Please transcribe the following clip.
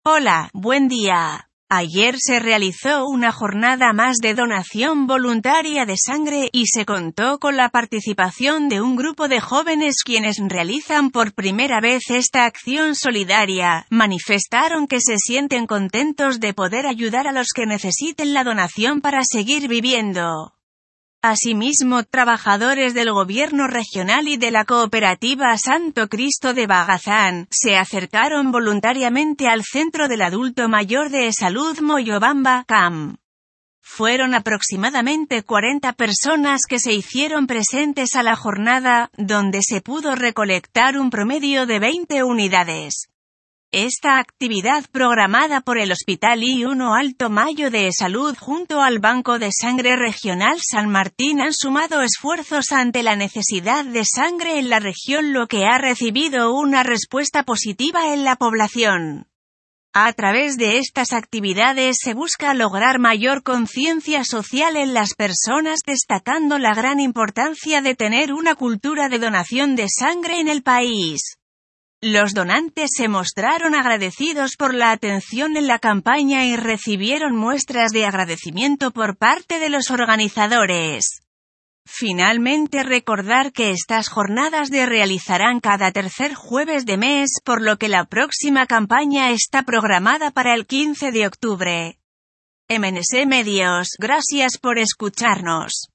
Hola, buen día. Ayer se realizó una jornada más de donación voluntaria de sangre y se contó con la participación de un grupo de jóvenes quienes realizan por primera vez esta acción solidaria. Manifestaron que se sienten contentos de poder ayudar a los que necesiten la donación para seguir viviendo. Asimismo, trabajadores del gobierno regional y de la cooperativa Santo Cristo de Bagazán, se acercaron voluntariamente al Centro del Adulto Mayor de Salud Moyobamba, CAM. Fueron aproximadamente 40 personas que se hicieron presentes a la jornada, donde se pudo recolectar un promedio de 20 unidades. Esta actividad programada por el Hospital I-1 Alto Mayo de Salud junto al Banco de Sangre Regional San Martín han sumado esfuerzos ante la necesidad de sangre en la región, lo que ha recibido una respuesta positiva en la población. A través de estas actividades se busca lograr mayor conciencia social en las personas, destacando la gran importancia de tener una cultura de donación de sangre en el país. Los donantes se mostraron agradecidos por la atención en la campaña y recibieron muestras de agradecimiento por parte de los organizadores. Finalmente, recordar que estas jornadas se realizarán cada tercer jueves de mes, por lo que la próxima campaña está programada para el 15 de octubre. MNC Medios, gracias por escucharnos.